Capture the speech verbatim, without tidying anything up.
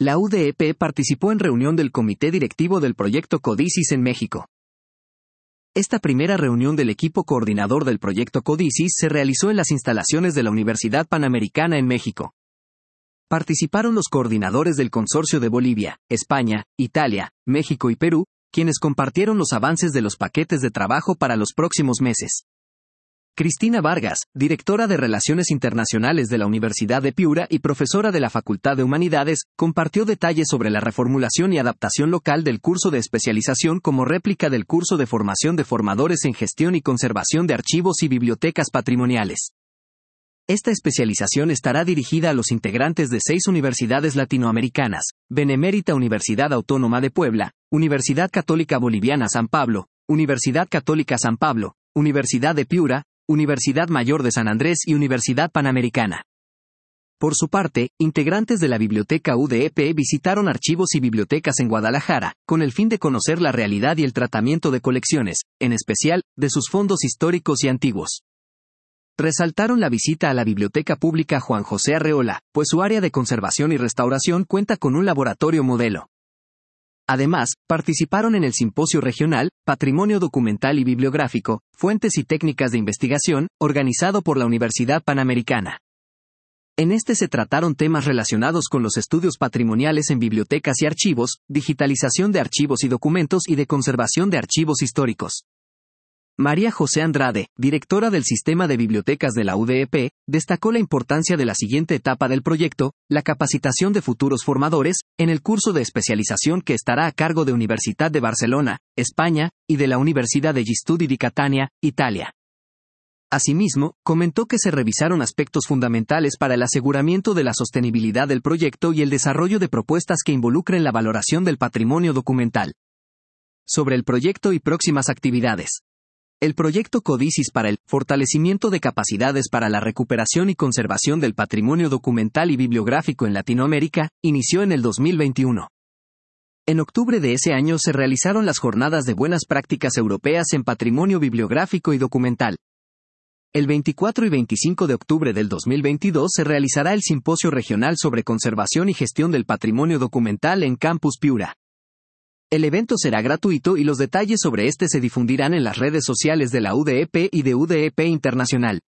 La U D E P participó en reunión del Comité Directivo del Proyecto Codicis en México. Esta primera reunión del equipo coordinador del Proyecto Codicis se realizó en las instalaciones de la Universidad Panamericana en México. Participaron los coordinadores del Consorcio de Bolivia, España, Italia, México y Perú, quienes compartieron los avances de los paquetes de trabajo para los próximos meses. Cristina Vargas, directora de Relaciones Internacionales de la Universidad de Piura y profesora de la Facultad de Humanidades, compartió detalles sobre la reformulación y adaptación local del curso de especialización como réplica del curso de formación de formadores en gestión y conservación de archivos y bibliotecas patrimoniales. Esta especialización estará dirigida a los integrantes de seis universidades latinoamericanas: Benemérita Universidad Autónoma de Puebla, Universidad Católica Boliviana San Pablo, Universidad Católica San Pablo, Universidad de Piura, Universidad Mayor de San Andrés y Universidad Panamericana. Por su parte, integrantes de la Biblioteca U D E P visitaron archivos y bibliotecas en Guadalajara, con el fin de conocer la realidad y el tratamiento de colecciones, en especial, de sus fondos históricos y antiguos. Resaltaron la visita a la Biblioteca Pública Juan José Arreola, pues su área de conservación y restauración cuenta con un laboratorio modelo. Además, participaron en el Simposio Regional, Patrimonio Documental y Bibliográfico, Fuentes y Técnicas de Investigación, organizado por la Universidad Panamericana. En este se trataron temas relacionados con los estudios patrimoniales en bibliotecas y archivos, digitalización de archivos y documentos y de conservación de archivos históricos. María José Andrade, directora del Sistema de Bibliotecas de la U D E P, destacó la importancia de la siguiente etapa del proyecto, la capacitación de futuros formadores, en el curso de especialización que estará a cargo de Universitat de Barcelona, España, y de la Universidad degli Studi di Catania, Italia. Asimismo, comentó que se revisaron aspectos fundamentales para el aseguramiento de la sostenibilidad del proyecto y el desarrollo de propuestas que involucren la valoración del patrimonio documental. Sobre el proyecto y próximas actividades. El proyecto Codicis para el fortalecimiento de capacidades para la recuperación y conservación del patrimonio documental y bibliográfico en Latinoamérica inició en el dos mil veintiuno. En octubre de ese año se realizaron las Jornadas de Buenas Prácticas Europeas en Patrimonio Bibliográfico y Documental. El veinticuatro y veinticinco de octubre del dos mil veintidós se realizará el Simposio Regional sobre Conservación y Gestión del Patrimonio Documental en Campus Piura. El evento será gratuito y los detalles sobre este se difundirán en las redes sociales de la U D E P y de U D E P Internacional.